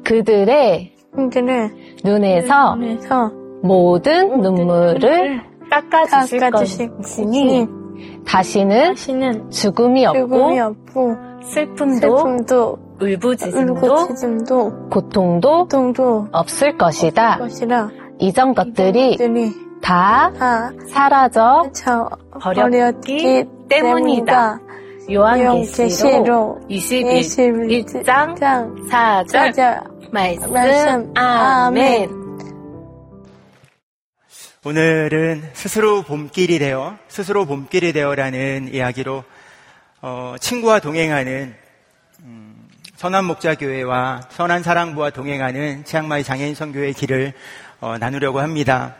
그들의 눈에서 모든 눈물을 닦아주실 것이니 다시는 죽음이 없고 슬픔도 울부짖음도 고통도 없을 것이다. 이전 것들이 다 사라져 버렸기 때문이다. 요한계시록 21장 4절 말씀. 아멘. 오늘은 스스로 봄길이 되어라는 이야기로 친구와 동행하는 선한목자교회와 선한사랑부와 동행하는 치앙마이 장애인 선교의 길을 나누려고 합니다.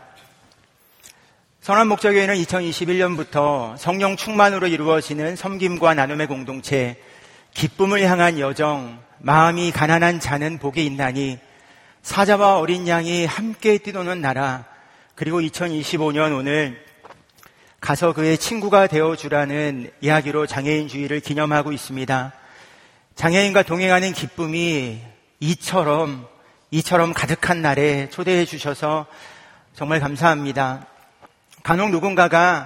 선한목자교회는 2021년부터 성령 충만으로 이루어지는 섬김과 나눔의 공동체, 기쁨을 향한 여정, 마음이 가난한 자는 복이 있나니, 사자와 어린 양이 함께 뛰노는 나라, 그리고 2025년 오늘 가서 그의 친구가 되어주라는 이야기로 장애인 주의를 기념하고 있습니다. 장애인과 동행하는 기쁨이 이처럼 가득한 날에 초대해 주셔서 정말 감사합니다. 간혹 누군가가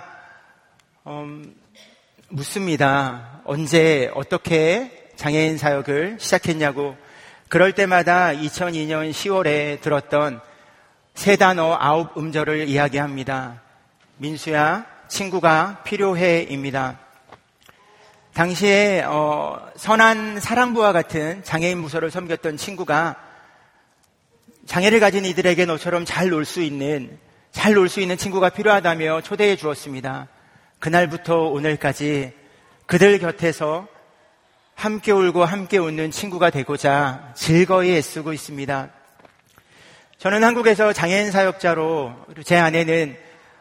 묻습니다. 언제 어떻게 장애인 사역을 시작했냐고. 그럴 때마다 2002년 10월에 들었던 세 단어 9음절을 이야기합니다. 민수야, 친구가 필요해입니다. 당시에 선한 사랑부와 같은 장애인 부서를 섬겼던 친구가 장애를 가진 이들에게 너처럼 잘 놀 수 있는 친구가 필요하다며 초대해 주었습니다. 그날부터 오늘까지 그들 곁에서 함께 울고 함께 웃는 친구가 되고자 즐거이 애쓰고 있습니다. 저는 한국에서 장애인 사역자로, 제 아내는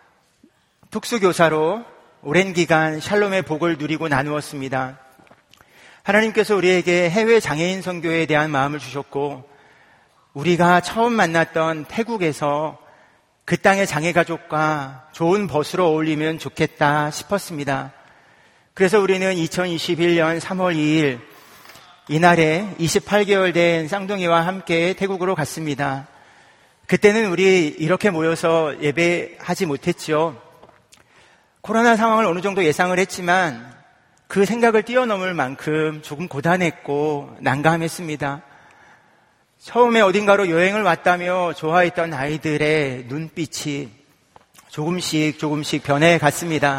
특수교사로 오랜 기간 샬롬의 복을 누리고 나누었습니다. 하나님께서 우리에게 해외 장애인 선교에 대한 마음을 주셨고, 우리가 처음 만났던 태국에서 그 땅의 장애가족과 좋은 벗으로 어울리면 좋겠다 싶었습니다. 그래서 우리는 2021년 3월 2일 이날에 28개월 된 쌍둥이와 함께 태국으로 갔습니다. 그때는 우리 이렇게 모여서 예배하지 못했죠. 코로나 상황을 어느 정도 예상을 했지만 그 생각을 뛰어넘을 만큼 조금 고단했고 난감했습니다. 처음에 어딘가로 여행을 왔다며 좋아했던 아이들의 눈빛이 조금씩 변해갔습니다.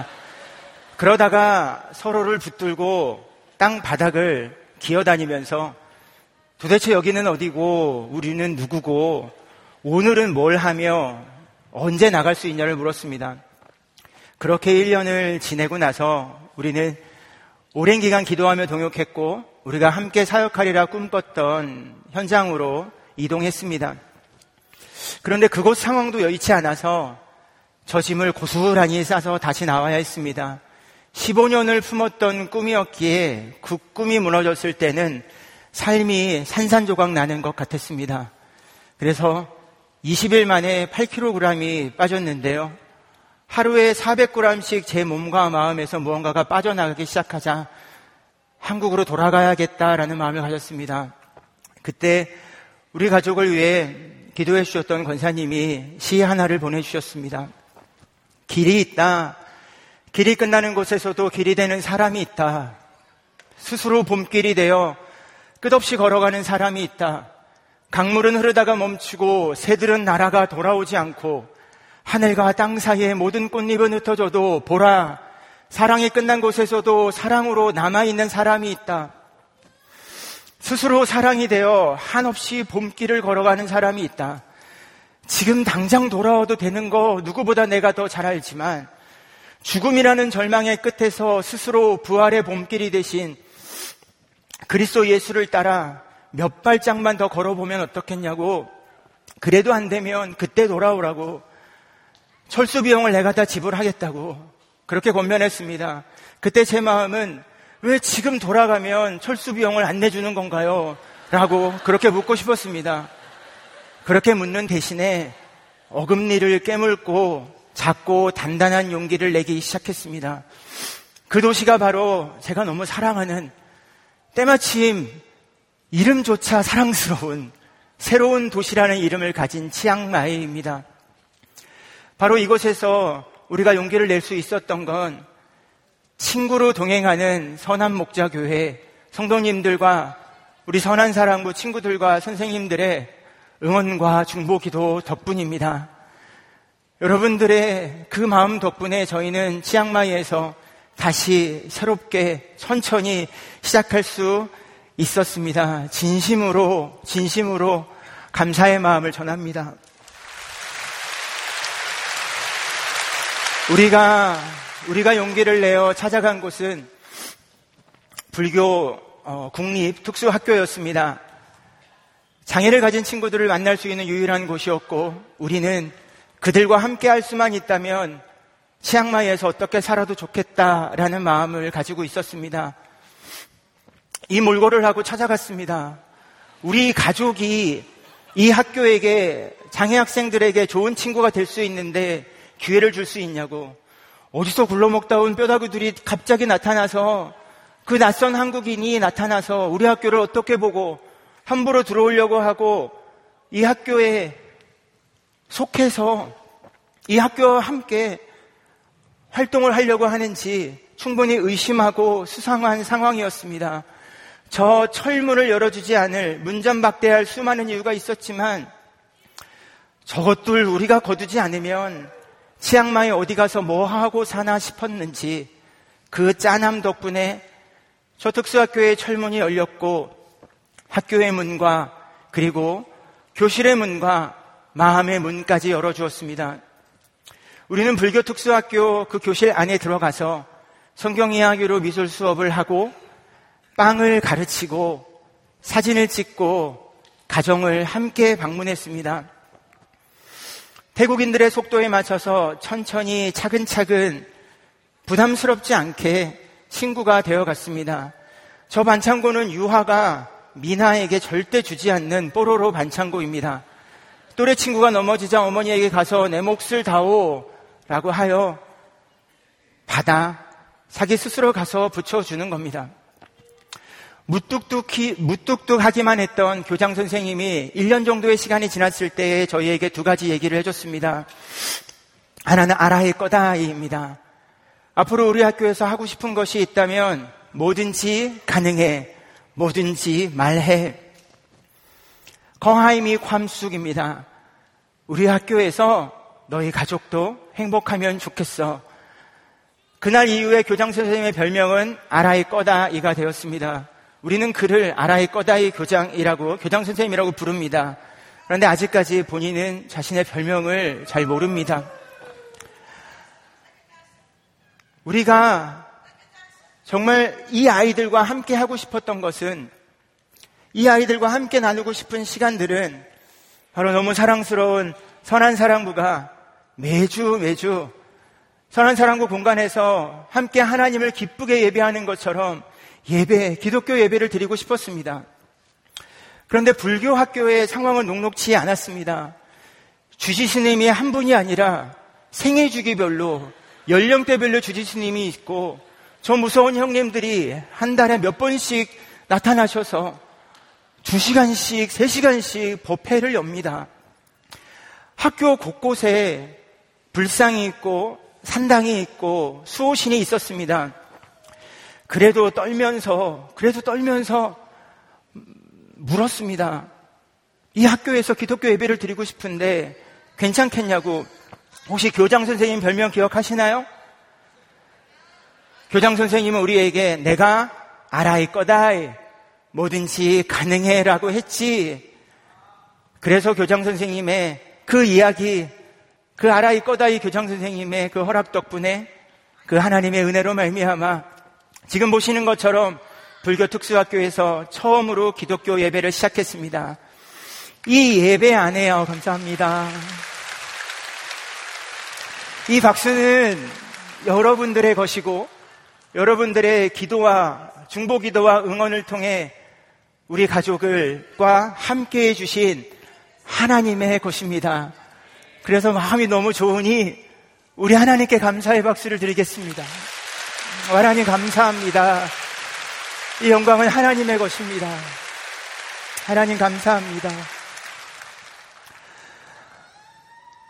그러다가 서로를 붙들고 땅 바닥을 기어다니면서 도대체 여기는 어디고 우리는 누구고 오늘은 뭘 하며 언제 나갈 수 있냐를 물었습니다. 그렇게 1년을 지내고 나서 우리는 오랜 기간 기도하며 동역했고 우리가 함께 사역하리라 꿈꿨던 현장으로 이동했습니다. 그런데 그곳 상황도 여의치 않아서 저 짐을 고스란히 싸서 다시 나와야 했습니다. 15년을 품었던 꿈이었기에 그 꿈이 무너졌을 때는 삶이 산산조각 나는 것 같았습니다. 그래서 20일 만에 8kg이 빠졌는데요. 하루에 400g씩 제 몸과 마음에서 무언가가 빠져나가기 시작하자 한국으로 돌아가야겠다라는 마음을 가졌습니다. 그때 우리 가족을 위해 기도해 주셨던 권사님이 시 하나를 보내주셨습니다. 길이 있다. 길이 끝나는 곳에서도 길이 되는 사람이 있다. 스스로 봄길이 되어 끝없이 걸어가는 사람이 있다. 강물은 흐르다가 멈추고 새들은 날아가 돌아오지 않고 하늘과 땅 사이에 모든 꽃잎은 흩어져도 보라, 사랑이 끝난 곳에서도 사랑으로 남아있는 사람이 있다. 스스로 사랑이 되어 한없이 봄길을 걸어가는 사람이 있다. 지금 당장 돌아와도 되는 거 누구보다 내가 더 잘 알지만 죽음이라는 절망의 끝에서 스스로 부활의 봄길이 되신 그리스도 예수를 따라 몇 발짝만 더 걸어보면 어떻겠냐고, 그래도 안 되면 그때 돌아오라고, 철수 비용을 내가 다 지불하겠다고 그렇게 권면했습니다. 그때 제 마음은 왜 지금 돌아가면 철수 비용을 안 내주는 건가요? 라고 그렇게 묻고 싶었습니다. 그렇게 묻는 대신에 어금니를 깨물고 작고 단단한 용기를 내기 시작했습니다. 그 도시가 바로 제가 너무 사랑하는, 때마침 이름조차 사랑스러운 새로운 도시라는 이름을 가진 치앙마이입니다. 바로 이곳에서 우리가 용기를 낼 수 있었던 건 친구로 동행하는 선한 목자교회 성도님들과 우리 선한 사랑부 친구들과 선생님들의 응원과 중보 기도 덕분입니다. 여러분들의 그 마음 덕분에 저희는 치앙마이에서 다시 새롭게 천천히 시작할 수 있었습니다. 진심으로 감사의 마음을 전합니다. 우리가 용기를 내어 찾아간 곳은 불교 국립 특수학교였습니다. 장애를 가진 친구들을 만날 수 있는 유일한 곳이었고 우리는 그들과 함께 할 수만 있다면 치앙마이에서 어떻게 살아도 좋겠다라는 마음을 가지고 있었습니다. 이 몰골을 하고 찾아갔습니다. 우리 가족이 이 학교에게 장애 학생들에게 좋은 친구가 될 수 있는데 기회를 줄 수 있냐고. 어디서 굴러먹다 온 뼈다귀들이 갑자기 나타나서 그 낯선 한국인이 나타나서 우리 학교를 어떻게 보고 함부로 들어오려고 하고 이 학교에 속해서 이 학교와 함께 활동을 하려고 하는지 충분히 의심하고 수상한 상황이었습니다. 저 철문을 열어주지 않을 문전박대할 수많은 이유가 있었지만 저것들 우리가 거두지 않으면 치앙마이 어디 가서 뭐 하고 사나 싶었는지 그 짠함 덕분에 저 특수학교의 철문이 열렸고 학교의 문과 그리고 교실의 문과 마음의 문까지 열어주었습니다. 우리는 불교 특수학교 그 교실 안에 들어가서 성경 이야기로 미술 수업을 하고 빵을 가르치고 사진을 찍고 가정을 함께 방문했습니다. 태국인들의 속도에 맞춰서 천천히 차근차근 부담스럽지 않게 친구가 되어갔습니다. 저 반창고는 유화가 미나에게 절대 주지 않는 뽀로로 반창고입니다. 또래 친구가 넘어지자 어머니에게 가서 내 몫을 다오 라고 하여 받아 자기 스스로 가서 붙여주는 겁니다. 무뚝뚝하기만 했던 교장 선생님이 1년 정도의 시간이 지났을 때에 저희에게 두 가지 얘기를 해줬습니다. 하나는 알아야 거다입니다. 앞으로 우리 학교에서 하고 싶은 것이 있다면 뭐든지 가능해, 뭐든지 말해. 거하임이 ความ숙입니다. 우리 학교에서 너희 가족도 행복하면 좋겠어. 그날 이후에 교장 선생님의 별명은 알아야 거다이가 되었습니다. 우리는 그를 알아야 거다이 교장이라고, 교장 선생님이라고 부릅니다. 그런데 아직까지 본인은 자신의 별명을 잘 모릅니다. 우리가 정말 이 아이들과 함께 하고 싶었던 것은, 이 아이들과 함께 나누고 싶은 시간들은 바로 너무 사랑스러운 선한 사랑부가 매주 선한 사랑부 공간에서 함께 하나님을 기쁘게 예배하는 것처럼 기독교 예배를 드리고 싶었습니다. 그런데 불교 학교의 상황은 녹록치 않았습니다. 주지스님이 한 분이 아니라 생애 주기별로 연령대별로 주지스님이 있고 저 무서운 형님들이 한 달에 몇 번씩 나타나셔서 2시간씩 3시간씩 법회를 엽니다. 학교 곳곳에 불상이 있고 산당이 있고 수호신이 있었습니다. 그래도 떨면서 물었습니다. 이 학교에서 기독교 예배를 드리고 싶은데 괜찮겠냐고. 혹시 교장 선생님 별명 기억하시나요? 교장 선생님은 우리에게 내가 알아야 거다, 뭐든지 가능해 라고 했지. 그래서 교장 선생님의 그 이야기, 그 알아야 거다 이 교장 선생님의 그 허락 덕분에 그 하나님의 은혜로 말미암아 지금 보시는 것처럼 불교 특수학교에서 처음으로 기독교 예배를 시작했습니다. 이 예배 안에요. 감사합니다. 이 박수는 여러분들의 것이고 여러분들의 기도와 중보 기도와 응원을 통해 우리 가족들과 함께해 주신 하나님의 것입니다. 그래서 마음이 너무 좋으니 우리 하나님께 감사의 박수를 드리겠습니다. 하나님 감사합니다. 이 영광은 하나님의 것입니다. 하나님 감사합니다.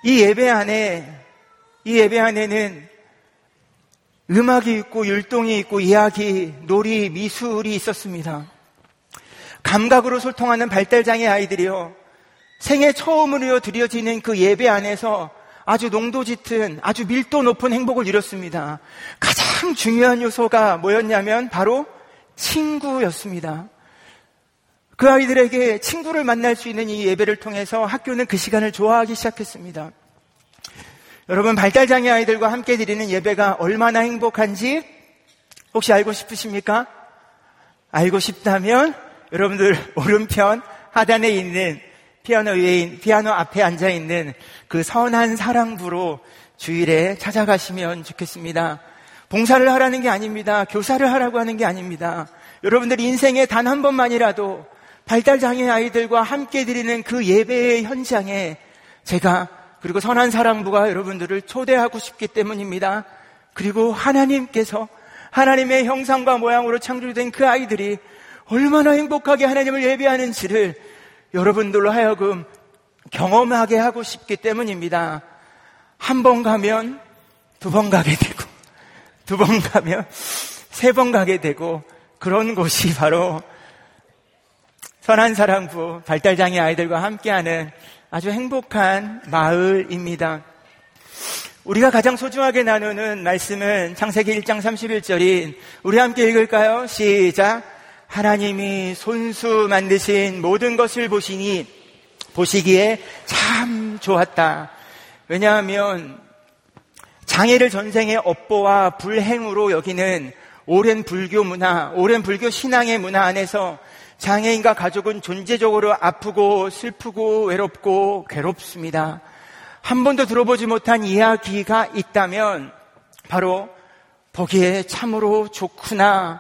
이 예배 안에는 음악이 있고 율동이 있고 이야기, 놀이, 미술이 있었습니다. 감각으로 소통하는 발달장애 아이들이요, 생애 처음으로 드려지는 그 예배 안에서 아주 농도 짙은, 아주 밀도 높은 행복을 누렸습니다. 가장 중요한 요소가 뭐였냐면 바로 친구였습니다. 그 아이들에게 친구를 만날 수 있는 이 예배를 통해서 학교는 그 시간을 좋아하기 시작했습니다. 여러분, 발달장애 아이들과 함께 드리는 예배가 얼마나 행복한지 혹시 알고 싶으십니까? 알고 싶다면 여러분들 오른편 하단에 있는 피아노 앞에 앉아있는 그 선한 사랑부로 주일에 찾아가시면 좋겠습니다. 봉사를 하라는 게 아닙니다. 교사를 하라고 하는 게 아닙니다. 여러분들 인생에 단 한 번만이라도 발달장애 아이들과 함께 드리는 그 예배의 현장에 제가 그리고 선한 사랑부가 여러분들을 초대하고 싶기 때문입니다. 그리고 하나님께서 하나님의 형상과 모양으로 창조된 그 아이들이 얼마나 행복하게 하나님을 예배하는지를 여러분들로 하여금 경험하게 하고 싶기 때문입니다. 한 번 가면 두 번 가게 되고, 두 번 가면 세 번 가게 되고, 그런 곳이 바로 선한 사랑부 발달장애 아이들과 함께하는 아주 행복한 마을입니다. 우리가 가장 소중하게 나누는 말씀은 창세기 1장 31절인, 우리 함께 읽을까요? 시작. 하나님이 손수 만드신 모든 것을 보시기에 참 좋았다. 왜냐하면 장애를 전생의 업보와 불행으로 여기는 오랜 불교 문화, 오랜 불교 신앙의 문화 안에서 장애인과 가족은 존재적으로 아프고 슬프고 외롭고 괴롭습니다. 한 번도 들어보지 못한 이야기가 있다면 바로 보기에 참으로 좋구나,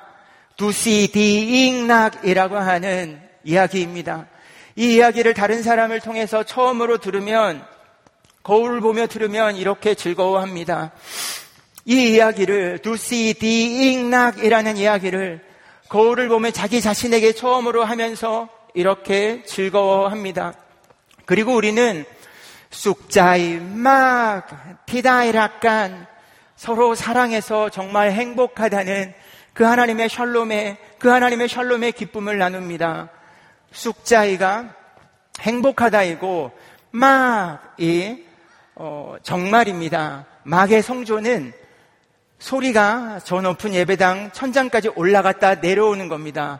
두시디잉락이라고 하는 이야기입니다. 이 이야기를 다른 사람을 통해서 처음으로 들으면, 거울을 보며 들으면 이렇게 즐거워합니다. 이 이야기를, 두시디잉락이라는 이야기를 거울을 보며 자기 자신에게 처음으로 하면서 이렇게 즐거워합니다. 그리고 우리는 쑥자이 막 티다이락간, 서로 사랑해서 정말 행복하다는 그 하나님의 샬롬의 기쁨을 나눕니다. 쑥자이가 행복하다이고 막이 정말입니다. 막의 성조는 소리가 저 높은 예배당 천장까지 올라갔다 내려오는 겁니다.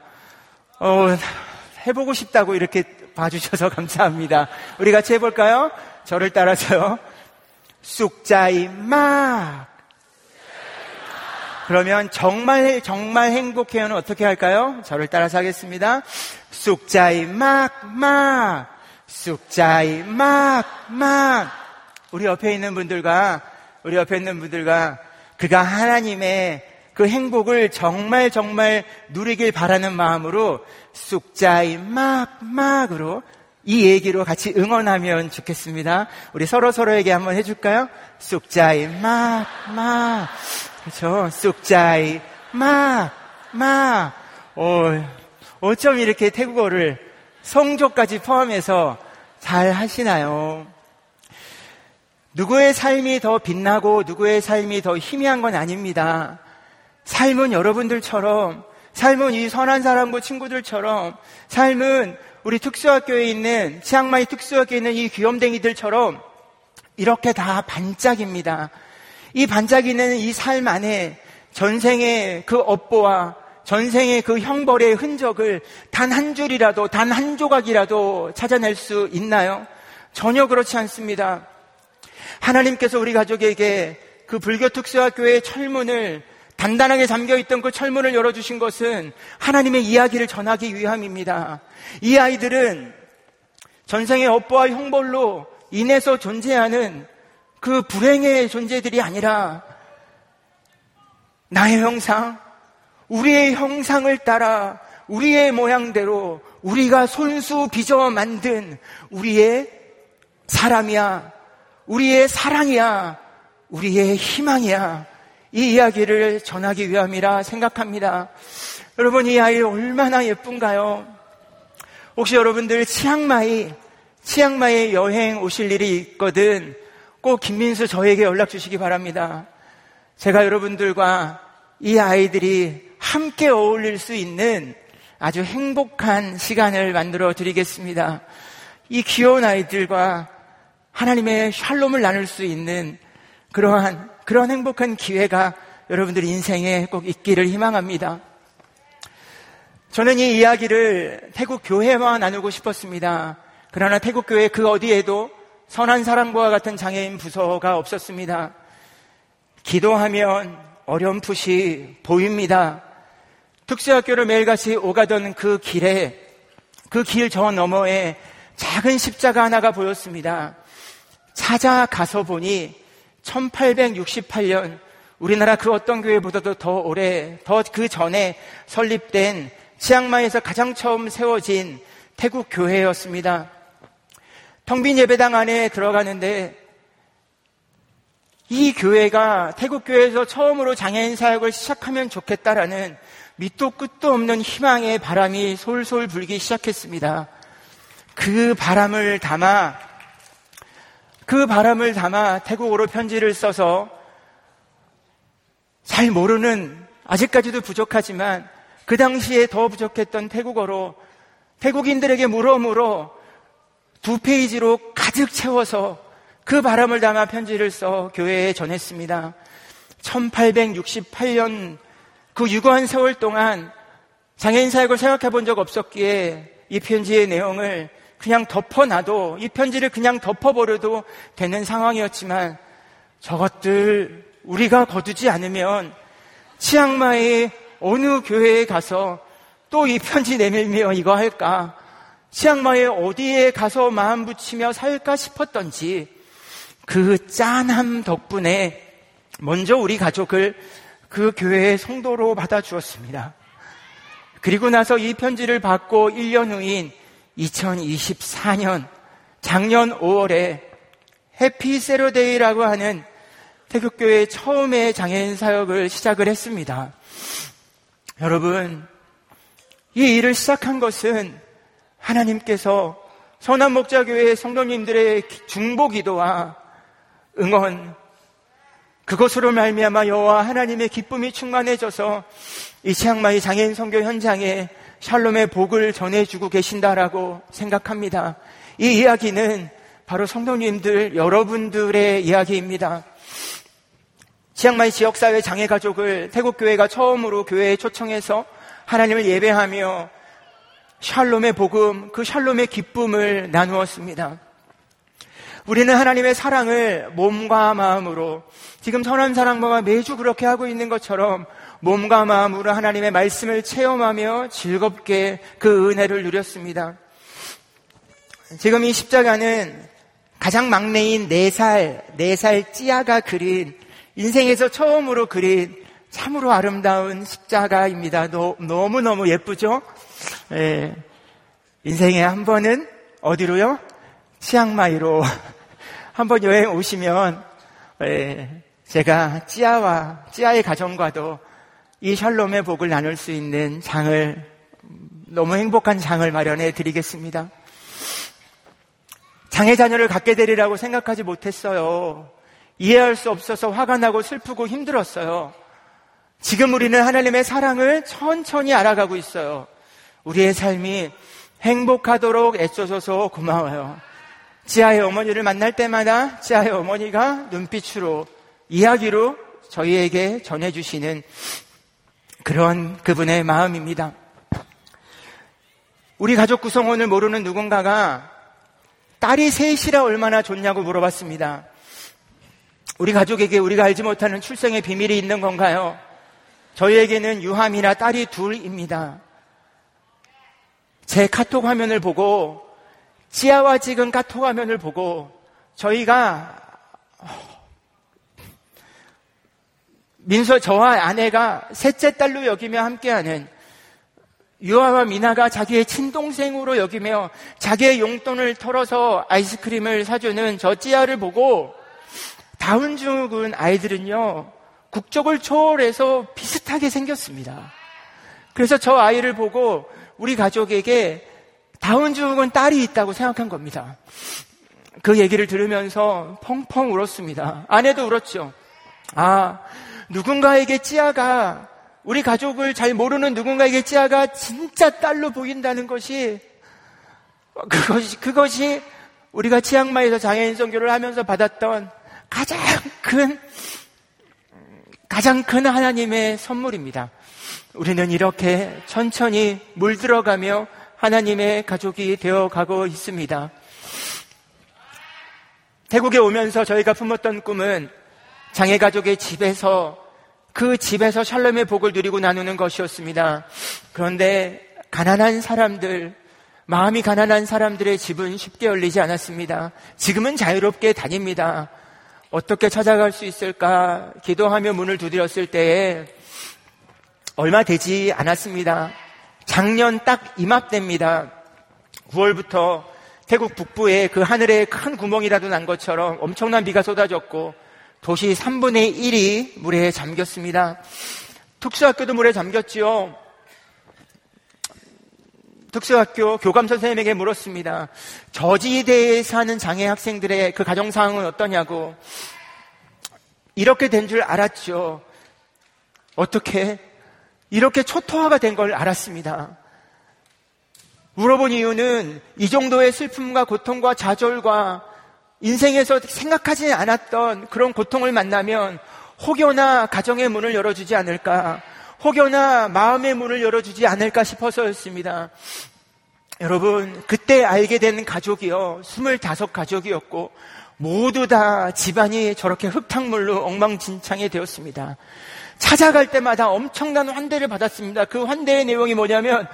해보고 싶다고 이렇게 봐주셔서 감사합니다. 우리 같이 해볼까요? 저를 따라서요. 쑥자이 막. 그러면 정말 행복해요는 어떻게 할까요? 저를 따라서 하겠습니다. 쑥자이 막. 쑥자이 막. 우리 옆에 있는 분들과 그가 하나님의 그 행복을 정말 누리길 바라는 마음으로 쑥자이 막으로 이 얘기로 같이 응원하면 좋겠습니다. 우리 서로에게 한번 해줄까요? 쑥자이 막. 그렇죠? 쑥자이 막. 어쩜 이렇게 태국어를 성조까지 포함해서 잘 하시나요? 누구의 삶이 더 빛나고 누구의 삶이 더 희미한 건 아닙니다. 삶은 여러분들처럼, 삶은 이 선한 사람과 친구들처럼, 삶은 우리 특수학교에 있는, 치앙마이 특수학교에 있는 이 귀염댕이들처럼 이렇게 다 반짝입니다. 이 반짝이는 이 삶 안에 전생의 그 업보와 전생의 그 형벌의 흔적을 단 한 줄이라도, 단 한 조각이라도 찾아낼 수 있나요? 전혀 그렇지 않습니다. 하나님께서 우리 가족에게 그 불교 특수학교의 철문을, 단단하게 잠겨있던 그 철문을 열어주신 것은 하나님의 이야기를 전하기 위함입니다. 이 아이들은 전생의 업보와 형벌로 인해서 존재하는 그 불행의 존재들이 아니라 나의 형상, 우리의 형상을 따라 우리의 모양대로 우리가 손수 빚어 만든 우리의 사람이야, 우리의 사랑이야, 우리의 희망이야. 이 이야기를 전하기 위함이라 생각합니다. 여러분, 이 아이 얼마나 예쁜가요? 혹시 여러분들 치앙마이 여행 오실 일이 있거든 꼭 김민수 저에게 연락 주시기 바랍니다. 제가 여러분들과 이 아이들이 함께 어울릴 수 있는 아주 행복한 시간을 만들어 드리겠습니다. 이 귀여운 아이들과 하나님의 샬롬을 나눌 수 있는 그런 행복한 기회가 여러분들 인생에 꼭 있기를 희망합니다. 저는 이 이야기를 태국 교회와 나누고 싶었습니다. 그러나 태국 교회 그 어디에도 선한 사람과 같은 장애인 부서가 없었습니다. 기도하면 어렴풋이 보입니다. 특수학교를 매일같이 오가던 그 길에, 그 길 저 너머에 작은 십자가 하나가 보였습니다. 찾아가서 보니 1868년 우리나라 그 어떤 교회보다도 더 오래, 더 그 전에 설립된 치앙마이에서 가장 처음 세워진 태국 교회였습니다. 텅 빈 예배당 안에 들어가는데 이 교회가 태국 교회에서 처음으로 장애인 사역을 시작하면 좋겠다라는 밑도 끝도 없는 희망의 바람이 솔솔 불기 시작했습니다. 그 바람을 담아 태국어로 편지를 써서 잘 모르는, 아직까지도 부족하지만 그 당시에 더 부족했던 태국어로 태국인들에게 물어 2페이지로 가득 채워서 그 바람을 담아 편지를 써 교회에 전했습니다. 1868년 그 유구한 세월 동안 장애인 사역을 생각해 본 적 없었기에 이 편지의 내용을 그냥 덮어놔도, 이 편지를 그냥 덮어버려도 되는 상황이었지만 저것들 우리가 거두지 않으면 치앙마이 어느 교회에 가서 또 이 편지 내밀며 이거 할까? 치앙마이 어디에 가서 마음 붙이며 살까 싶었던지 그 짠함 덕분에 먼저 우리 가족을 그 교회의 성도로 받아주었습니다. 그리고 나서 이 편지를 받고 1년 후인 2024년 작년 5월에 해피 세러데이라고 하는 태국교회 처음의 장애인 사역을 시작을 했습니다. 여러분, 이 일을 시작한 것은 하나님께서 선한목자교회 성도님들의 중보기도와 응원, 그것으로 말미암아 여호와 하나님의 기쁨이 충만해져서 이 치앙마이 장애인 선교 현장에 샬롬의 복을 전해주고 계신다라고 생각합니다. 이 이야기는 바로 성도님들 여러분들의 이야기입니다. 치앙마이 지역사회 장애가족을 태국교회가 처음으로 교회에 초청해서 하나님을 예배하며 샬롬의 복음, 그 샬롬의 기쁨을 나누었습니다. 우리는 하나님의 사랑을 몸과 마음으로, 지금 선한 사랑모가 매주 그렇게 하고 있는 것처럼 몸과 마음으로 하나님의 말씀을 체험하며 즐겁게 그 은혜를 누렸습니다. 지금 이 십자가는 가장 막내인 4살 찌아가 그린, 인생에서 처음으로 그린 참으로 아름다운 십자가입니다. 너무너무 예쁘죠? 예. 인생에 한 번은 어디로요? 치앙마이로 한번 여행 오시면 제가 찌아의 가정과도 이 샬롬의 복을 나눌 수 있는 장을, 너무 행복한 장을 마련해 드리겠습니다. 장애 자녀를 갖게 되리라고 생각하지 못했어요. 이해할 수 없어서 화가 나고 슬프고 힘들었어요. 지금 우리는 하나님의 사랑을 천천히 알아가고 있어요. 우리의 삶이 행복하도록 애써줘서 고마워요. 찌아의 어머니를 만날 때마다 찌아의 어머니가 눈빛으로, 이야기로 저희에게 전해주시는 그런 그분의 마음입니다. 우리 가족 구성원을 모르는 누군가가 딸이 셋이라 얼마나 좋냐고 물어봤습니다. 우리 가족에게 우리가 알지 못하는 출생의 비밀이 있는 건가요? 저희에게는 유함이나 딸이 둘입니다. 제 카톡 화면을 보고, 찌아와 찍은 카톡 화면을 보고 저희가 저와 아내가 셋째 딸로 여기며 함께하는 유아와 미나가 자기의 친동생으로 여기며 자기의 용돈을 털어서 아이스크림을 사주는 저 찌아를 보고, 다운증후군 아이들은요 국적을 초월해서 비슷하게 생겼습니다. 그래서 저 아이를 보고 우리 가족에게 다운증후군 딸이 있다고 생각한 겁니다. 그 얘기를 들으면서 펑펑 울었습니다. 아내도 울었죠. 누군가에게 찌아가, 우리 가족을 잘 모르는 누군가에게 찌아가 진짜 딸로 보인다는 것이, 그것이 우리가 치앙마이에서 장애인 선교를 하면서 받았던 가장 큰 하나님의 선물입니다. 우리는 이렇게 천천히 물들어가며 하나님의 가족이 되어가고 있습니다. 태국에 오면서 저희가 품었던 꿈은 장애 가족의 집에서, 그 집에서 샬롬의 복을 누리고 나누는 것이었습니다. 그런데 마음이 가난한 사람들의 집은 쉽게 열리지 않았습니다. 지금은 자유롭게 다닙니다. 어떻게 찾아갈 수 있을까 기도하며 문을 두드렸을 때에 얼마 되지 않았습니다. 작년 딱 이맘때입니다. 9월부터 태국 북부에 그 하늘에 큰 구멍이라도 난 것처럼 엄청난 비가 쏟아졌고 도시 3분의 1이 물에 잠겼습니다. 특수학교도 물에 잠겼지요. 특수학교 교감 선생님에게 물었습니다. 저지대에 사는 장애 학생들의 그 가정 상황은 어떠냐고. 이렇게 된 줄 알았죠. 어떻게? 이렇게 초토화가 된 걸 알았습니다. 물어본 이유는 이 정도의 슬픔과 고통과 좌절과 인생에서 생각하지 않았던 그런 고통을 만나면 혹여나 가정의 문을 열어주지 않을까, 혹여나 마음의 문을 열어주지 않을까 싶어서였습니다. 여러분, 그때 알게 된 가족이요, 25 가족이었고 모두 다 집안이 저렇게 흙탕물로 엉망진창이 되었습니다. 찾아갈 때마다 엄청난 환대를 받았습니다. 그 환대의 내용이 뭐냐면,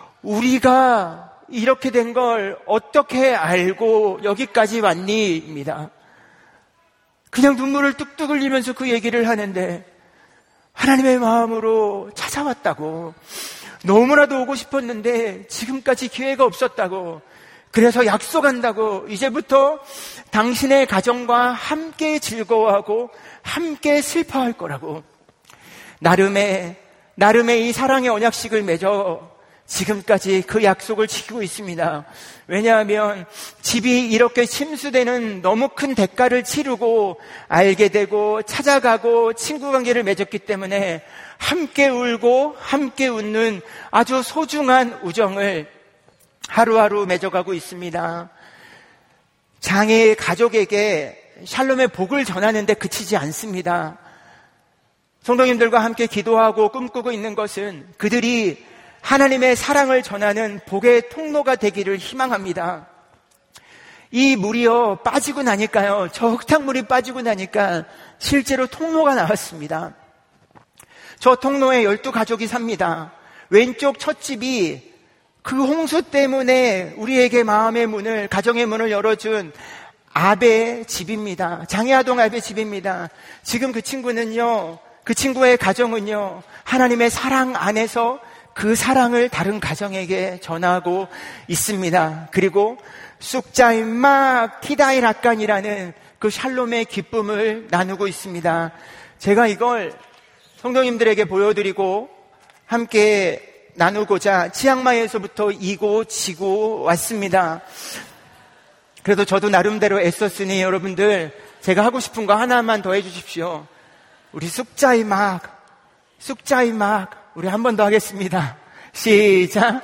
우리가 이렇게 된 걸 어떻게 알고 여기까지 왔니? 입니다. 그냥 눈물을 뚝뚝 흘리면서 그 얘기를 하는데, 하나님의 마음으로 찾아왔다고, 너무나도 오고 싶었는데 지금까지 기회가 없었다고, 그래서 약속한다고, 이제부터 당신의 가정과 함께 즐거워하고 함께 슬퍼할 거라고, 나름의 이 사랑의 언약식을 맺어 지금까지 그 약속을 지키고 있습니다. 왜냐하면 집이 이렇게 침수되는 너무 큰 대가를 치르고 알게 되고 찾아가고 친구 관계를 맺었기 때문에 함께 울고 함께 웃는 아주 소중한 우정을 하루하루 맺어가고 있습니다. 장애 가족에게 샬롬의 복을 전하는데 그치지 않습니다. 성도님들과 함께 기도하고 꿈꾸고 있는 것은 그들이 하나님의 사랑을 전하는 복의 통로가 되기를 희망합니다. 이 물이요, 빠지고 나니까요, 저 흙탕물이 빠지고 나니까 실제로 통로가 나왔습니다. 저 통로에 12가족이 삽니다. 왼쪽 첫 집이 그 홍수 때문에 우리에게 마음의 문을, 가정의 문을 열어준 아베의 집입니다. 장애아동 아베의 집입니다. 지금 그 친구는요, 그 친구의 가정은요, 하나님의 사랑 안에서 그 사랑을 다른 가정에게 전하고 있습니다. 그리고 쑥자임막 키다이라칸이라는 그 샬롬의 기쁨을 나누고 있습니다. 제가 이걸 성도님들에게 보여드리고 함께 나누고자 치앙마이에서부터 이고 지고 왔습니다. 그래도 저도 나름대로 애썼으니 여러분들, 제가 하고 싶은 거 하나만 더 해주십시오. 우리 쑥자임막 우리 한 번 더 하겠습니다. 시작.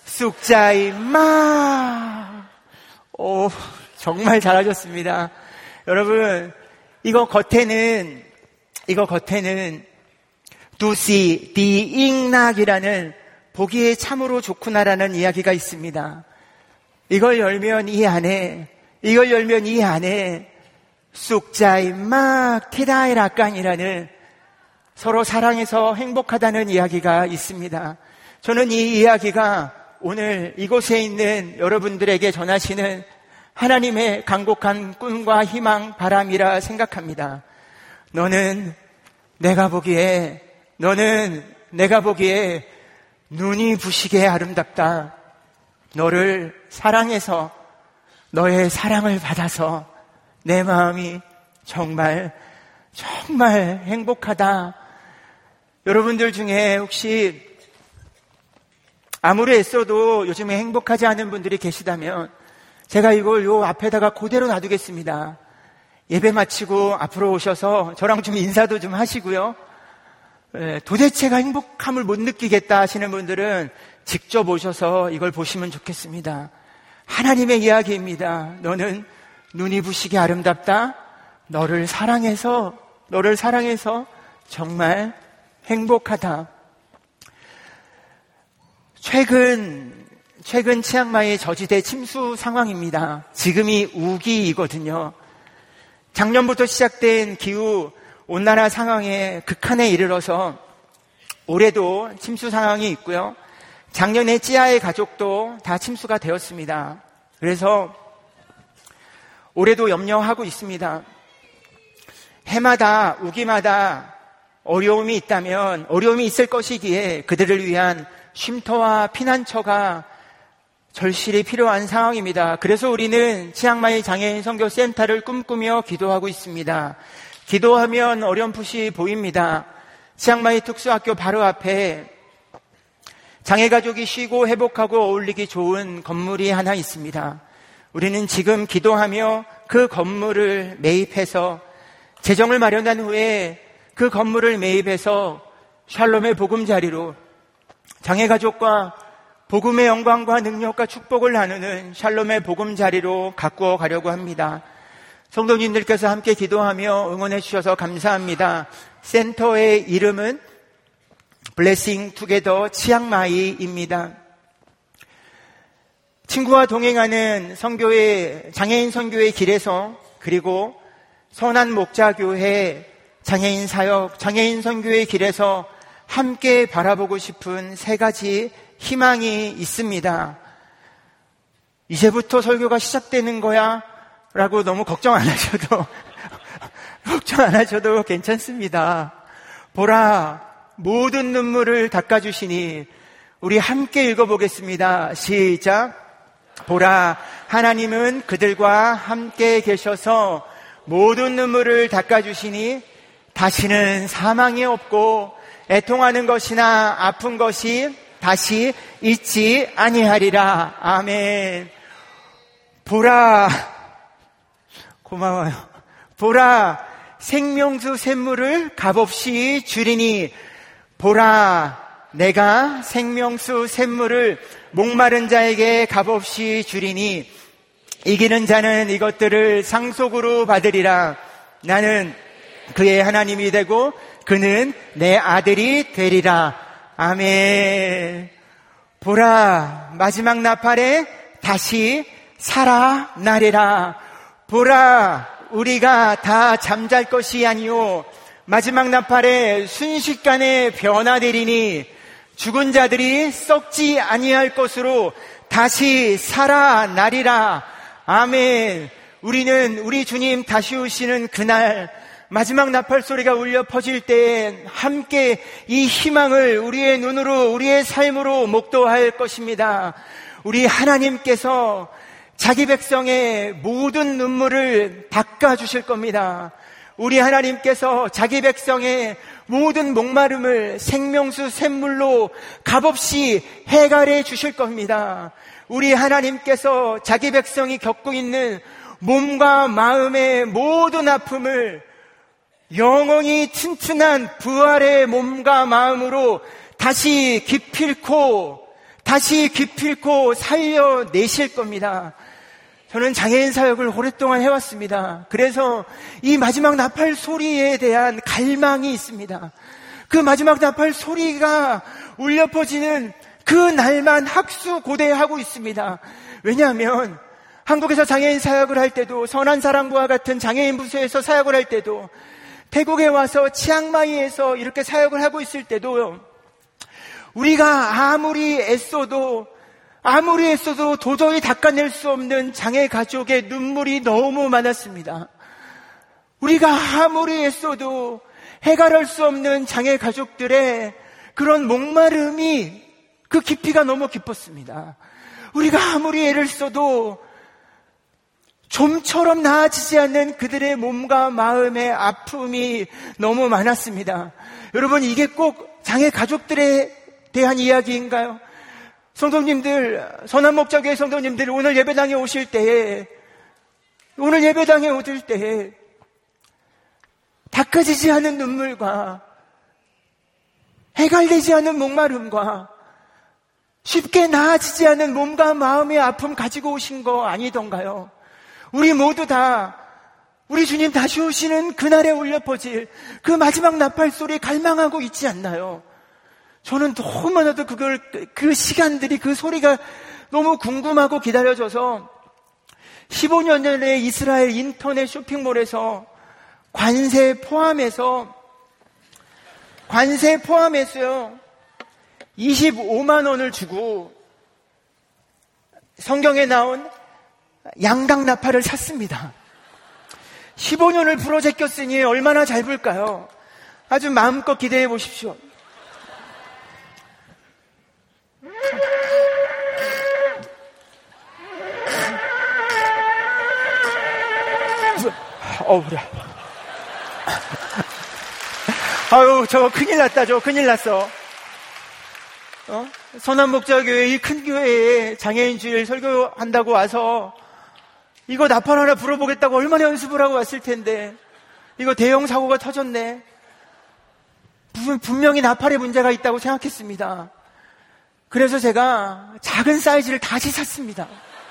쑥자임막. 오, 정말 잘하셨습니다. 여러분, 이거 겉에는 두시 디잉락이라는 보기에 참으로 좋구나라는 이야기가 있습니다. 이걸 열면 이 안에 쑥자임막 키다이라칸이라는 서로 사랑해서 행복하다는 이야기가 있습니다. 저는 이 이야기가 오늘 이곳에 있는 여러분들에게 전하시는 하나님의 간곡한 꿈과 희망, 바람이라 생각합니다. 너는 내가 보기에 눈이 부시게 아름답다. 너를 사랑해서, 너의 사랑을 받아서 내 마음이 정말 행복하다. 여러분들 중에 혹시 아무리 애써도 요즘에 행복하지 않은 분들이 계시다면 제가 이걸 요 앞에다가 그대로 놔두겠습니다. 예배 마치고 앞으로 오셔서 저랑 좀 인사도 좀 하시고요. 도대체가 행복함을 못 느끼겠다 하시는 분들은 직접 오셔서 이걸 보시면 좋겠습니다. 하나님의 이야기입니다. 너는 눈이 부시게 아름답다. 너를 사랑해서 정말 행복하다. 최근 치앙마이 저지대 침수 상황입니다. 지금이 우기이거든요. 작년부터 시작된 기후 온난화 상황에 극한에 이르러서 올해도 침수 상황이 있고요. 작년에 찌아의 가족도 다 침수가 되었습니다. 그래서 올해도 염려하고 있습니다. 해마다 우기마다 어려움이 있다면 어려움이 있을 것이기에 그들을 위한 쉼터와 피난처가 절실히 필요한 상황입니다. 그래서 우리는 치앙마이 장애인 선교 센터를 꿈꾸며 기도하고 있습니다. 기도하면 어렴풋이 보입니다. 치앙마이 특수학교 바로 앞에 장애가족이 쉬고 회복하고 어울리기 좋은 건물이 하나 있습니다. 우리는 지금 기도하며 그 건물을 매입해서 재정을 마련한 후에 그 건물을 매입해서 샬롬의 보금자리로 장애가족과 복음의 영광과 능력과 축복을 나누는 샬롬의 보금자리로 가꾸어 가려고 합니다. 성도님들께서 함께 기도하며 응원해 주셔서 감사합니다. 센터의 이름은 블레싱 투게더 치앙마이입니다. 친구와 동행하는 장애인 선교의 길에서 그리고 선한 목자교회 장애인 사역, 장애인 선교의 길에서 함께 바라보고 싶은 세 가지 희망이 있습니다. 이제부터 설교가 시작되는 거야? 라고 너무 걱정 안 하셔도 괜찮습니다. 보라, 모든 눈물을 닦아주시니 우리 함께 읽어보겠습니다. 시작. 보라, 하나님은 그들과 함께 계셔서 모든 눈물을 닦아주시니 다시는 사망이 없고 애통하는 것이나 아픈 것이 다시 있지 아니하리라. 아멘. 보라, 고마워요. 보라, 생명수 샘물을 값없이 주리니 보라, 내가 생명수 샘물을 목마른 자에게 값없이 주리니 이기는 자는 이것들을 상속으로 받으리라. 나는 그의 하나님이 되고 그는 내 아들이 되리라. 아멘. 보라, 마지막 나팔에 다시 살아나리라. 보라, 우리가 다 잠잘 것이 아니요 마지막 나팔에 순식간에 변화되리니 죽은 자들이 썩지 아니할 것으로 다시 살아나리라. 아멘. 우리는 우리 주님 다시 오시는 그날 마지막 나팔 소리가 울려 퍼질 때에 함께 이 희망을 우리의 눈으로, 우리의 삶으로 목도할 것입니다. 우리 하나님께서 자기 백성의 모든 눈물을 닦아주실 겁니다. 우리 하나님께서 자기 백성의 모든 목마름을 생명수 샘물로 값없이 해결해 주실 겁니다. 우리 하나님께서 자기 백성이 겪고 있는 몸과 마음의 모든 아픔을 영원히 튼튼한 부활의 몸과 마음으로 다시 기필코 살려내실 겁니다. 저는 장애인 사역을 오랫동안 해왔습니다. 그래서 이 마지막 나팔 소리에 대한 갈망이 있습니다. 그 마지막 나팔 소리가 울려 퍼지는 그 날만 학수고대하고 있습니다. 왜냐하면 한국에서 장애인 사역을 할 때도, 선한 사랑부와 같은 장애인 부서에서 사역을 할 때도, 태국에 와서 치앙마이에서 이렇게 사역을 하고 있을 때도 우리가 아무리 애써도 도저히 닦아낼 수 없는 장애 가족의 눈물이 너무 많았습니다. 우리가 아무리 애써도 해결할 수 없는 장애 가족들의 그런 목마름이 그 깊이가 너무 깊었습니다. 우리가 아무리 애를 써도 좀처럼 나아지지 않는 그들의 몸과 마음의 아픔이 너무 많았습니다. 여러분, 이게 꼭 장애 가족들에 대한 이야기인가요? 성도님들, 선한목자교회 성도님들, 오늘 예배당에 오실 때에 닦아지지 않은 눈물과 해갈되지 않은 목마름과 쉽게 나아지지 않은 몸과 마음의 아픔 가지고 오신 거 아니던가요? 우리 모두 다 우리 주님 다시 오시는 그날에 울려 퍼질 그 마지막 나팔 소리 갈망하고 있지 않나요? 저는 너무나도 그 시간들이, 그 소리가 너무 궁금하고 기다려져서 15년 전에 이스라엘 인터넷 쇼핑몰에서 관세 포함해서요 25만 원을 주고 성경에 나온 양각 나팔을 샀습니다. 15년을 부러제꼈으니 얼마나 잘 불까요? 아주 마음껏 기대해 보십시오. 그래. 아유, 저거 큰일 났다. 저거 큰일 났어. 선한목자교회 이 큰 교회에 장애인 주일 설교한다고 와서 이거 나팔 하나 불어보겠다고 얼마나 연습을 하고 왔을 텐데 이거 대형 사고가 터졌네. 분명히 나팔에 문제가 있다고 생각했습니다. 그래서 제가 작은 사이즈를 다시 샀습니다.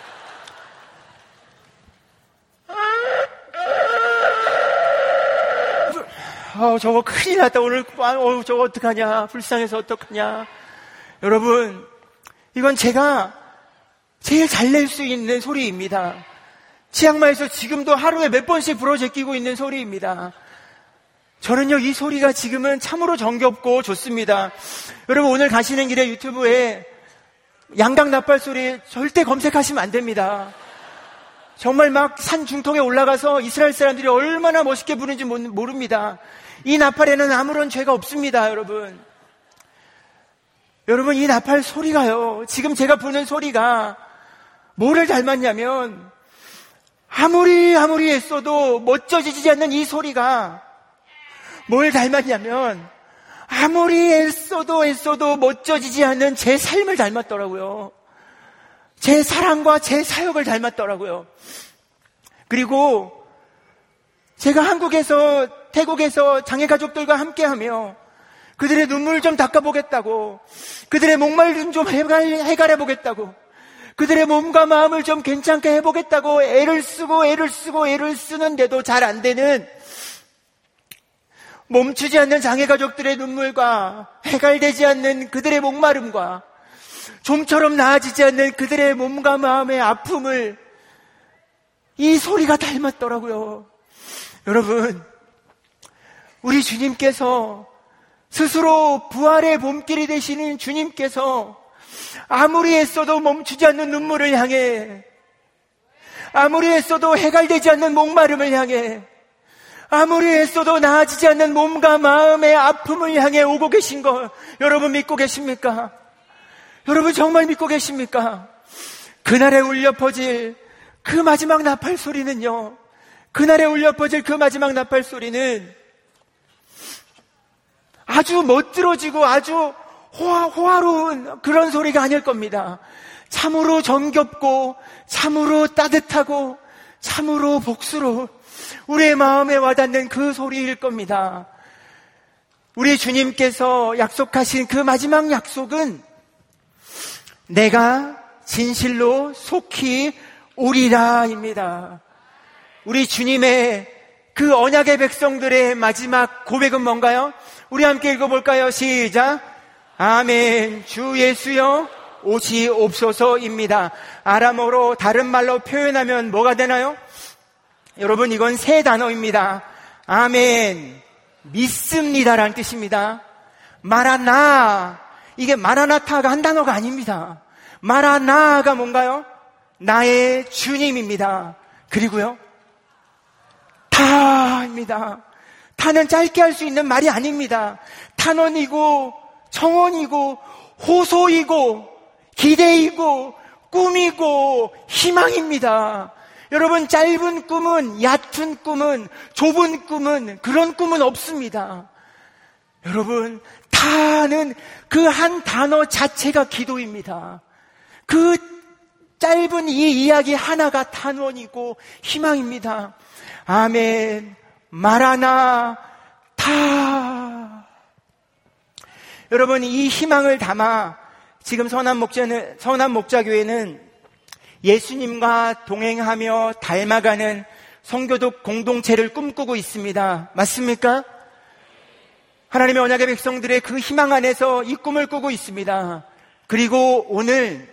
저거 큰일 났다. 오늘 저거 어떡하냐. 불쌍해서 어떡하냐. 여러분, 이건 제가 제일 잘 낼 수 있는 소리입니다. 치앙마이에서 지금도 하루에 몇 번씩 부러제끼고 있는 소리입니다. 저는요, 이 소리가 지금은 참으로 정겹고 좋습니다. 여러분, 오늘 가시는 길에 유튜브에 양각 나팔 소리 절대 검색하시면 안 됩니다. 정말 막 산 중턱에 올라가서 이스라엘 사람들이 얼마나 멋있게 부르는지 모릅니다. 이 나팔에는 아무런 죄가 없습니다, 여러분. 여러분, 이 나팔 소리가요, 지금 제가 부는 소리가 뭐를 닮았냐면, 아무리 애써도 멋져지지 않는 이 소리가 뭘 닮았냐면, 아무리 애써도 멋져지지 않는 제 삶을 닮았더라고요. 제 사랑과 제 사역을 닮았더라고요. 그리고 제가 한국에서, 태국에서 장애 가족들과 함께하며 그들의 눈물을 좀 닦아보겠다고, 그들의 목마름 좀 해갈해보겠다고, 그들의 몸과 마음을 좀 괜찮게 해보겠다고 애를 쓰는데도 잘 안 되는, 멈추지 않는 장애 가족들의 눈물과 해갈되지 않는 그들의 목마름과 좀처럼 나아지지 않는 그들의 몸과 마음의 아픔을 이 소리가 닮았더라고요. 여러분, 우리 주님께서 스스로 부활의 봄길이 되시는 주님께서 아무리 애써도 멈추지 않는 눈물을 향해, 아무리 애써도 해갈되지 않는 목마름을 향해, 아무리 애써도 나아지지 않는 몸과 마음의 아픔을 향해 오고 계신 거 여러분 믿고 계십니까? 여러분 정말 믿고 계십니까? 그날에 울려 퍼질 그 마지막 나팔 소리는요, 그날에 울려 퍼질 그 마지막 나팔 소리는 아주 멋들어지고 아주 호화로운 그런 소리가 아닐 겁니다. 참으로 정겹고 참으로 따뜻하고 참으로 복스러운 우리의 마음에 와닿는 그 소리일 겁니다. 우리 주님께서 약속하신 그 마지막 약속은 내가 진실로 속히 오리라입니다. 우리 주님의 그 언약의 백성들의 마지막 고백은 뭔가요? 우리 함께 읽어볼까요? 시작. 아멘. 주 예수여 오시옵소서입니다. 아람어로 다른 말로 표현하면 뭐가 되나요? 여러분, 이건 세 단어입니다. 아멘, 믿습니다라는 뜻입니다. 마라나, 이게 마라나타가 한 단어가 아닙니다. 마라나가 뭔가요? 나의 주님입니다. 그리고요, 타입니다. 타는 짧게 할 수 있는 말이 아닙니다. 탄원이고 청원이고 호소이고 기대이고 꿈이고 희망입니다. 여러분, 짧은 꿈은, 얕은 꿈은, 좁은 꿈은, 그런 꿈은 없습니다. 여러분, 타는 그 한 단어 자체가 기도입니다. 그 짧은 이 이야기 하나가 탄원이고 희망입니다. 아멘. 마라나타. 여러분, 이 희망을 담아 지금 선한목자교회는 예수님과 동행하며 닮아가는 성교독 공동체를 꿈꾸고 있습니다. 맞습니까? 하나님의 언약의 백성들의 그 희망 안에서 이 꿈을 꾸고 있습니다. 그리고 오늘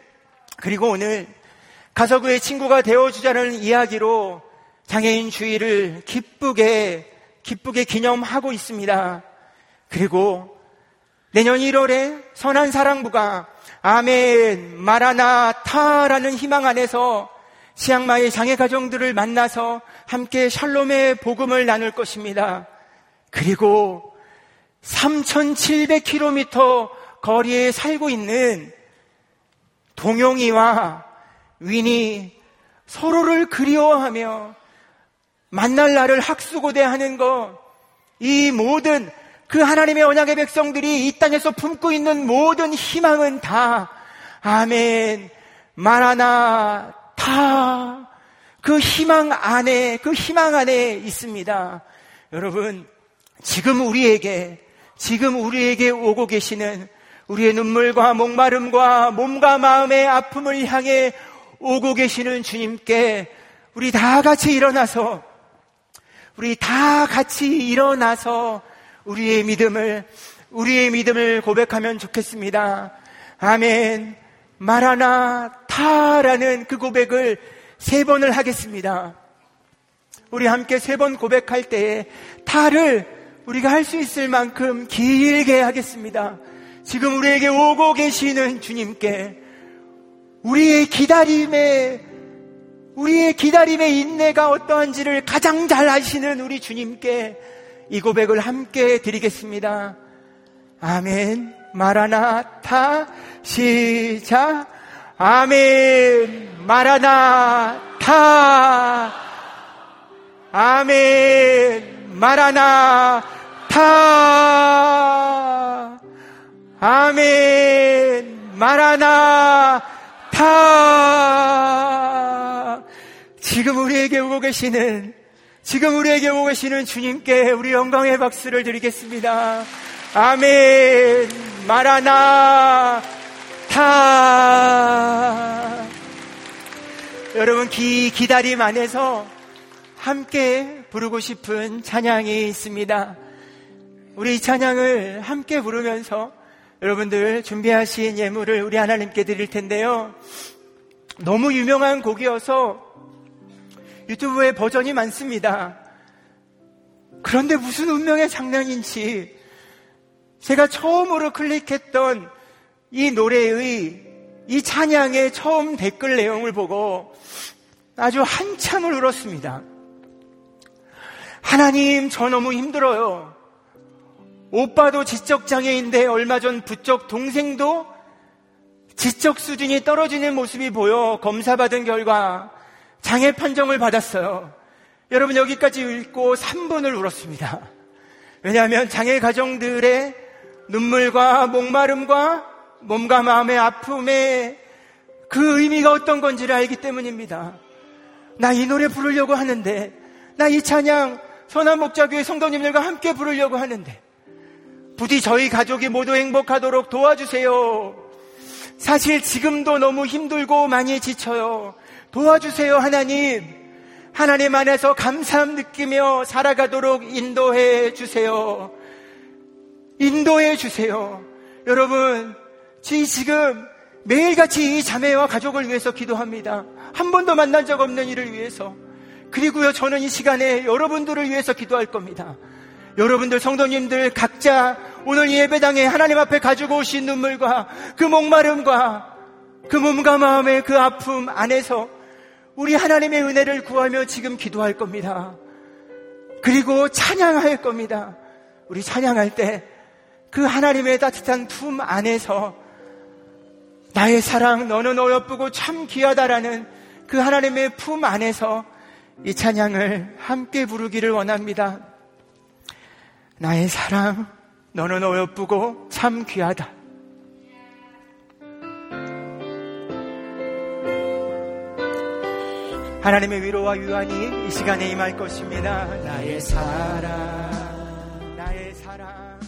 가서그의 친구가 되어주자는 이야기로 장애인 주의를 기쁘게 기념하고 있습니다. 그리고 내년 1월에 선한 사랑부가 아멘 마라나타라는 희망 안에서 치앙마이 장애 가정들을 만나서 함께 샬롬의 복음을 나눌 것입니다. 그리고 3,700km 거리에 살고 있는 동용이와 윈이 서로를 그리워하며 만날 날을 학수고대하는 것, 이 모든 그 하나님의 언약의 백성들이 이 땅에서 품고 있는 모든 희망은 다 아멘 마라나타 그 희망 안에 있습니다. 여러분, 지금 우리에게 오고 계시는 우리의 눈물과 목마름과 몸과 마음의 아픔을 향해 오고 계시는 주님께 우리 다 같이 일어나서 우리의 믿음을 고백하면 좋겠습니다. 아멘 마라나타라는 그 고백을 3번을 하겠습니다. 우리 함께 3번 고백할 때에 타를 우리가 할 수 있을 만큼 길게 하겠습니다. 지금 우리에게 오고 계시는 주님께 우리의 기다림의 인내가 어떠한지를 가장 잘 아시는 우리 주님께 이 고백을 함께 드리겠습니다. 아멘 마라나타 시작. 아멘 마라나타 아멘 마라나타 아멘 마라나타. 지금 우리에게 오고 계시는 주님께 우리 영광의 박수를 드리겠습니다. 아멘 마라나타. 여러분, 기다림 안에서 함께 부르고 싶은 찬양이 있습니다. 우리 이 찬양을 함께 부르면서 여러분들 준비하신 예물을 우리 하나님께 드릴 텐데요. 너무 유명한 곡이어서 유튜브에 버전이 많습니다. 그런데 무슨 운명의 장난인지 제가 처음으로 클릭했던 이 노래의 이 찬양의 처음 댓글 내용을 보고 아주 한참을 울었습니다. 하나님, 저 너무 힘들어요. 오빠도 지적장애인데 얼마 전 부쩍 동생도 지적 수준이 떨어지는 모습이 보여 검사받은 결과 장애 판정을 받았어요. 여러분, 여기까지 읽고 3분을 울었습니다. 왜냐하면 장애 가정들의 눈물과 목마름과 몸과 마음의 아픔의 그 의미가 어떤 건지를 알기 때문입니다. 나 이 노래 부르려고 하는데, 나 이 찬양 선한목자교회 성도님들과 함께 부르려고 하는데 부디 저희 가족이 모두 행복하도록 도와주세요. 사실 지금도 너무 힘들고 많이 지쳐요. 도와주세요. 하나님 안에서 감사함 느끼며 살아가도록 인도해 주세요. 여러분, 지금 매일같이 이 자매와 가족을 위해서 기도합니다. 한 번도 만난 적 없는 이를 위해서. 그리고요, 저는 이 시간에 여러분들을 위해서 기도할 겁니다. 여러분들 성도님들 각자 오늘 예배당에 하나님 앞에 가지고 오신 눈물과 그 목마름과 그 몸과 마음의 그 아픔 안에서 우리 하나님의 은혜를 구하며 지금 기도할 겁니다. 그리고 찬양할 겁니다. 우리 찬양할 때 그 하나님의 따뜻한 품 안에서 나의 사랑 너는 어여쁘고 참 귀하다라는 그 하나님의 품 안에서 이 찬양을 함께 부르기를 원합니다. 나의 사랑 너는 어여쁘고 참 귀하다. 하나님의 위로와 유한이 이 시간에 임할 것입니다. 나의 사랑, 나의 사랑.